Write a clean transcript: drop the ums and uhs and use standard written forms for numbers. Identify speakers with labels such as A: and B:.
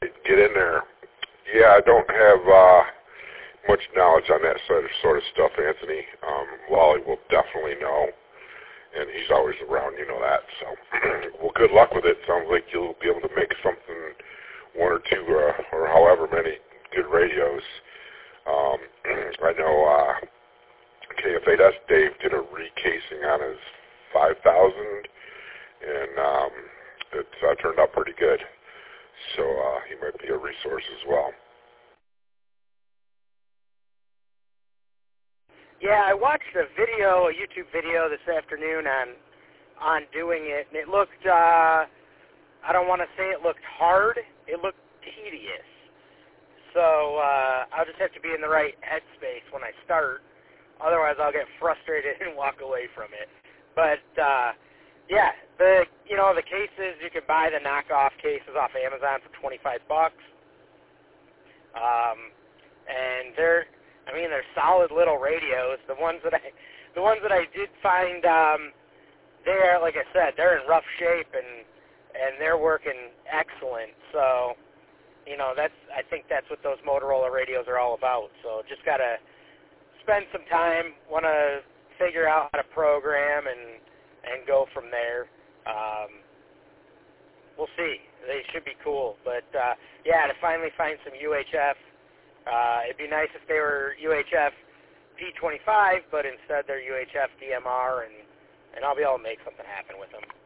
A: Get in there. Yeah, I don't have much knowledge on that sort of stuff, Anthony. Wally will definitely know, and he's always around, you know that. So, well, good luck with it. Sounds like you'll be able to make something, one or two, or however many good radios. I know KF8S Dave did a recasing on his 5000, and it turned out pretty good. So he might be a resource as well.
B: Yeah, I watched a YouTube video this afternoon on doing it, and it looked, I don't want to say it looked hard, it looked tedious. So I'll just have to be in the right headspace when I start. Otherwise, I'll get frustrated and walk away from it. But yeah, the cases, you can buy the knockoff cases off Amazon for $25. And they're solid little radios. The ones that I did find, they're, like I said, they're in rough shape and they're working excellent. So, I think that's what those Motorola radios are all about. So just gotta spend some time, want to figure out how to program and go from there. We'll see. They should be cool. But, yeah, to finally find some UHF, it'd be nice if they were UHF P25, but instead they're UHF DMR, and I'll be able to make something happen with them.